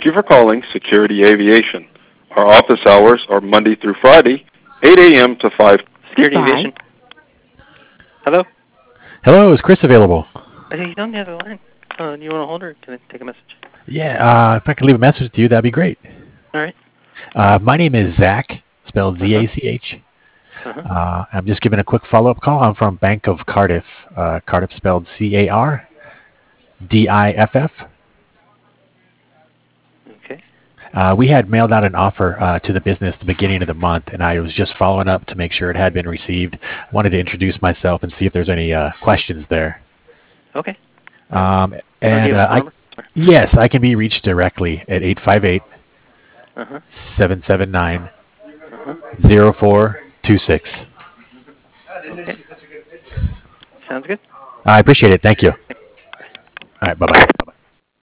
Thank you for calling Security Aviation. Our office hours are Monday through Friday, 8 a.m. to 5. Security Goodbye. Aviation. Hello? Hello, is Chris available? He's on the other line. Do you want to hold or can I take a message? Yeah, if I could leave a message with you, that'd be great. All right. My name is Zach, spelled Z-A-C-H. I'm just giving a quick follow-up call. I'm from Bank of Cardiff. Cardiff spelled C-A-R-D-I-F-F. Okay. We had mailed out an offer to the business the beginning of the month, and I was just following up to make sure it had been received. I wanted to introduce myself and see if there's any questions there. Okay. Um, Do you and have a phone number? yes, I can be reached directly at 858 Uh-huh. 779 Uh-huh. 0426. Okay. Sounds good. I appreciate it. Thank you. All right, bye-bye.